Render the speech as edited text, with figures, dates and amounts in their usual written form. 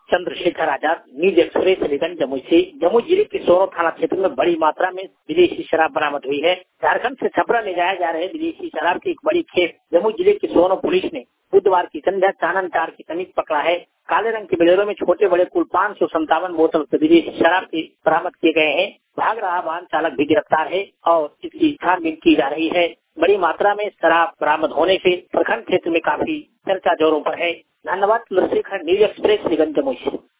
Chandrashekhar Azad, news express, Aliganj, Jamui से। जमुई जिले के सोनो थाना क्षेत्र में बड़ी मात्रा में विदेशी शराब बरामद हुई है। झारखंड से छपरा ले जाया जा रहे विदेशी शराब की एक बड़ी खेप जमुई जिले की सोनो पुलिस ने बुधवार की संध्या चानन टार के समीप पकड़ा है। काले रंग के बोलेरो में छोटे बड़े कुल 557 बोतल विदेशी शराब के बरामद किए गए हैं। भाग रहा वाहन चालक भी गिरफ्तार है और इसकी छानबीन की जा रही है। बड़ी मात्रा में शराब बरामद होने से प्रखंड क्षेत्र में काफी चर्चा जोरों पर है। धन्यवाद। चंद्रशेखर, न्यूज एक्सप्रेस, अलीगंज, जमुई से।